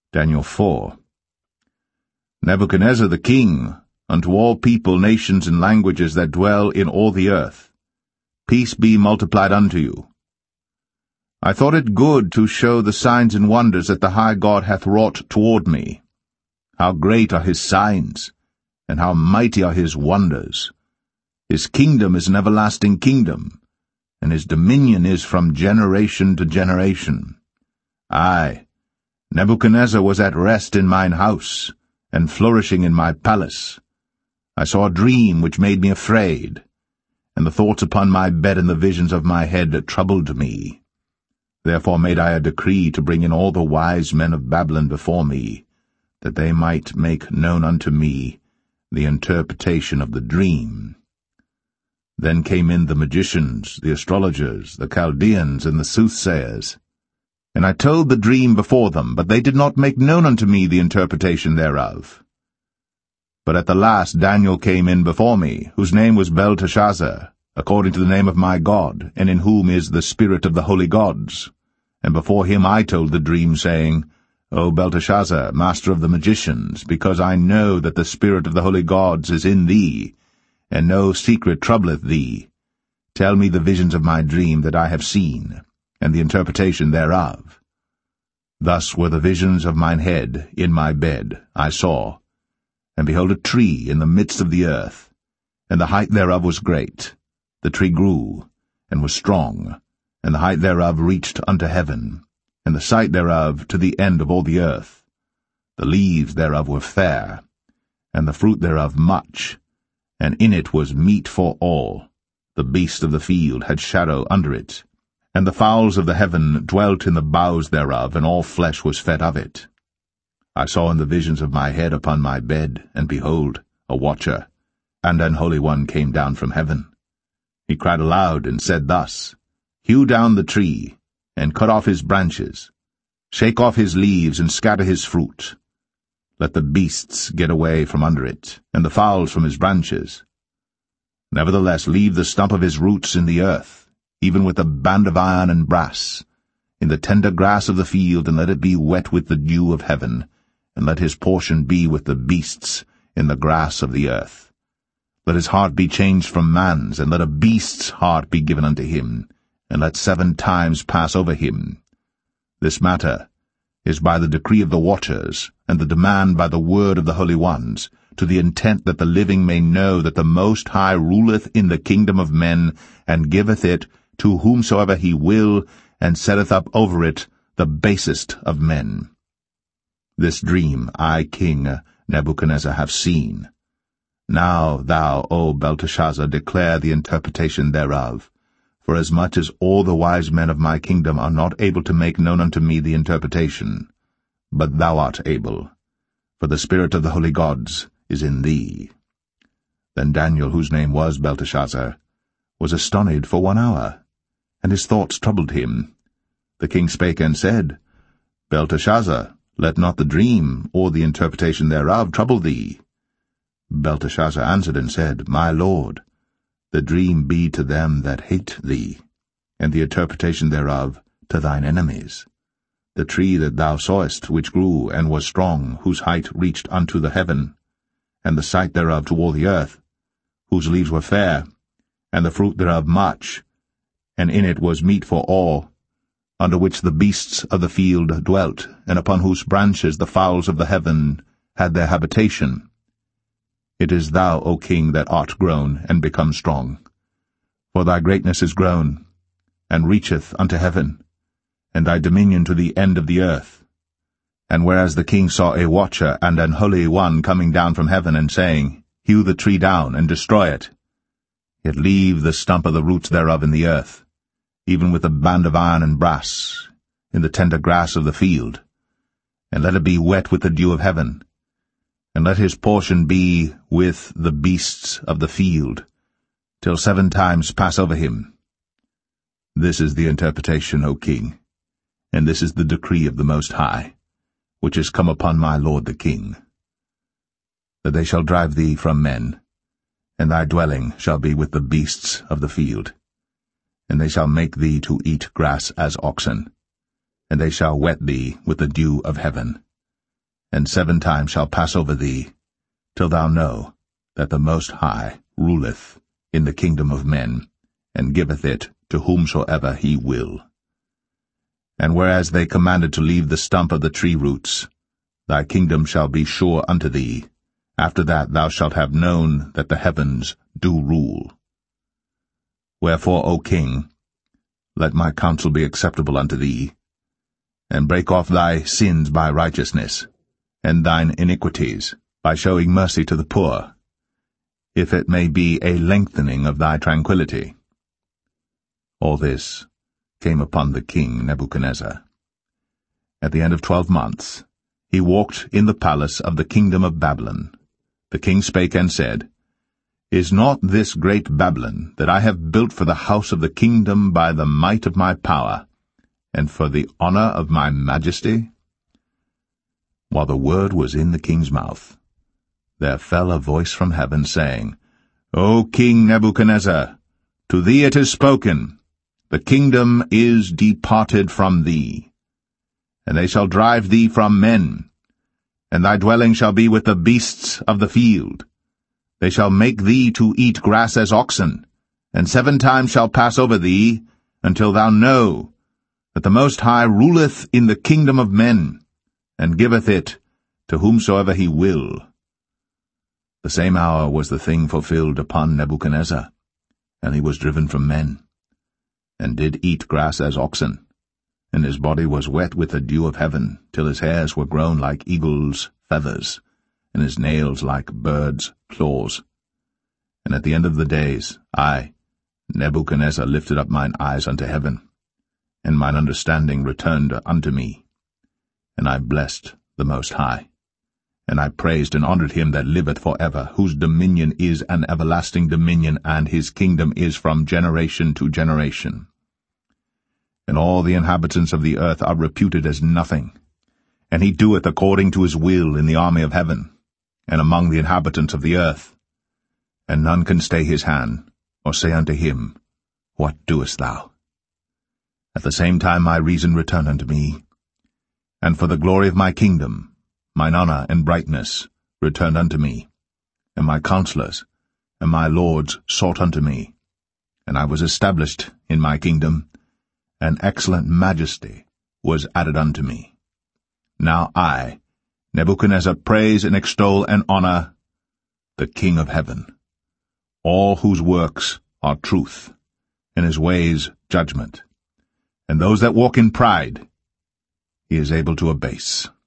Daniel 4. Nebuchadnezzar the king, unto all people, nations, and languages that dwell in all the earth, peace be multiplied unto you. I thought it good to show the signs and wonders that the high God hath wrought toward me. How great are his signs, and how mighty are his wonders! His kingdom is an everlasting kingdom, and his dominion is from generation to generation. I, Nebuchadnezzar, was at rest in mine house, and flourishing in my palace. I saw a dream which made me afraid, and the thoughts upon my bed and the visions of my head troubled me. Therefore made I a decree to bring in all the wise men of Babylon before me, that they might make known unto me the interpretation of the dream. Then came in the magicians, the astrologers, the Chaldeans, and the soothsayers. And I told the dream before them, but they did not make known unto me the interpretation thereof. But at the last Daniel came in before me, whose name was Belteshazzar, according to the name of my God, and in whom is the spirit of the holy gods. And before him I told the dream, saying, O Belteshazzar, master of the magicians, because I know that the spirit of the holy gods is in thee, and no secret troubleth thee, tell me the visions of my dream that I have seen, and the interpretation thereof. Thus were the visions of mine head in my bed, I saw, and behold a tree in the midst of the earth, and the height thereof was great. The tree grew, and was strong, and the height thereof reached unto heaven, and the sight thereof to the end of all the earth. The leaves thereof were fair, and the fruit thereof much, and in it was meat for all. The beasts of the field had shadow under it, and the fowls of the heaven dwelt in the boughs thereof, and all flesh was fed of it. I saw in the visions of my head upon my bed, and behold, a watcher, and an holy one came down from heaven. He cried aloud, and said thus, Hew down the tree, and cut off his branches, shake off his leaves, and scatter his fruit. Let the beasts get away from under it, and the fowls from his branches. Nevertheless leave the stump of his roots in the earth, even with a band of iron and brass, in the tender grass of the field, and let it be wet with the dew of heaven, and let his portion be with the beasts in the grass of the earth. Let his heart be changed from man's, and let a beast's heart be given unto him, and let 7 times pass over him. This matter is by the decree of the watchers, and the demand by the word of the holy ones, to the intent that the living may know that the Most High ruleth in the kingdom of men, and giveth it to whomsoever he will, and setteth up over it the basest of men. This dream I, King Nebuchadnezzar, have seen. Now thou, O Belteshazzar, declare the interpretation thereof, forasmuch as all the wise men of my kingdom are not able to make known unto me the interpretation. But thou art able, for the spirit of the holy gods is in thee. Then Daniel, whose name was Belteshazzar, was astonied for 1 hour, and his thoughts troubled him. The king spake and said, Belteshazzar, let not the dream or the interpretation thereof trouble thee. Belteshazzar answered and said, My lord, the dream be to them that hate thee, and the interpretation thereof to thine enemies. The tree that thou sawest, which grew and was strong, whose height reached unto the heaven, and the sight thereof to all the earth, whose leaves were fair, and the fruit thereof much, and in it was meat for all, under which the beasts of the field dwelt, and upon whose branches the fowls of the heaven had their habitation. It is thou, O king, that art grown and become strong. For thy greatness is grown, and reacheth unto heaven, and thy dominion to the end of the earth. And whereas the king saw a watcher and an holy one coming down from heaven, and saying, Hew the tree down, and destroy it, yet leave the stump of the roots thereof in the earth, even with a band of iron and brass, in the tender grass of the field, and let it be wet with the dew of heaven, and let his portion be with the beasts of the field, till 7 times pass over him. This is the interpretation, O king, and this is the decree of the Most High, which is come upon my lord the king, that they shall drive thee from men, and thy dwelling shall be with the beasts of the field, and they shall make thee to eat grass as oxen, and they shall wet thee with the dew of heaven, and 7 times shall pass over thee, till thou know that the Most High ruleth in the kingdom of men, and giveth it to whomsoever he will. And whereas they commanded to leave the stump of the tree roots, thy kingdom shall be sure unto thee. After that thou shalt have known that the heavens do rule. Wherefore, O king, let my counsel be acceptable unto thee, and break off thy sins by righteousness, and thine iniquities by showing mercy to the poor, if it may be a lengthening of thy tranquillity. All this came upon the king Nebuchadnezzar. At the end of 12 months, he walked in the palace of the kingdom of Babylon. The king spake and said, Is not this great Babylon, that I have built for the house of the kingdom by the might of my power, and for the honor of my majesty? While the word was in the king's mouth, there fell a voice from heaven, saying, O King Nebuchadnezzar, to thee it is spoken, the kingdom is departed from thee, and they shall drive thee from men, and thy dwelling shall be with the beasts of the field. They shall make thee to eat grass as oxen, and 7 times shall pass over thee, until thou know that the Most High ruleth in the kingdom of men, and giveth it to whomsoever he will. The same hour was the thing fulfilled upon Nebuchadnezzar, and he was driven from men, and did eat grass as oxen, and his body was wet with the dew of heaven, till his hairs were grown like eagles' feathers, and his nails like birds' claws. And at the end of the days, I, Nebuchadnezzar, lifted up mine eyes unto heaven, and mine understanding returned unto me. And I blessed the Most High, and I praised and honored him that liveth for ever, whose dominion is an everlasting dominion, and his kingdom is from generation to generation. And all the inhabitants of the earth are reputed as nothing, and he doeth according to his will in the army of heaven, and among the inhabitants of the earth. And none can stay his hand, or say unto him, What doest thou? At the same time my reason returned unto me, and for the glory of my kingdom, mine honor and brightness returned unto me, and my counselors and my lords sought unto me, and I was established in my kingdom, and excellent majesty was added unto me. Now I, Nebuchadnezzar, praise and extol and honor the King of heaven, all whose works are truth, and his ways judgment, and those that walk in pride he is able to abase.